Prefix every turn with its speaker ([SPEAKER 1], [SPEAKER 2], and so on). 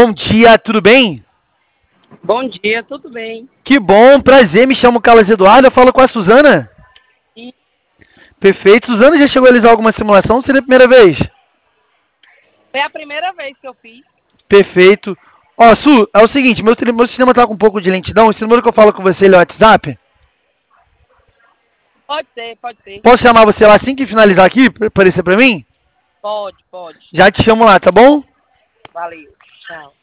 [SPEAKER 1] Bom dia, tudo bem?
[SPEAKER 2] Bom dia, tudo bem?
[SPEAKER 1] Que bom, prazer, me chamo Carlos Eduardo, eu falo com a Suzana.
[SPEAKER 2] E
[SPEAKER 1] Perfeito, Suzana já chegou a realizar alguma simulação ou seria a primeira vez?
[SPEAKER 2] foi a primeira vez que eu fiz.
[SPEAKER 1] Perfeito. Ó, Su, é o seguinte, meu sistema tá com um pouco de lentidão, esse número que eu falo com você ele é o WhatsApp.
[SPEAKER 2] Pode ser, pode ser.
[SPEAKER 1] Posso chamar você lá assim que finalizar aqui, pra aparecer pra mim?
[SPEAKER 2] Pode, pode.
[SPEAKER 1] Já te chamo lá, tá bom?
[SPEAKER 2] Valeu. Tchau.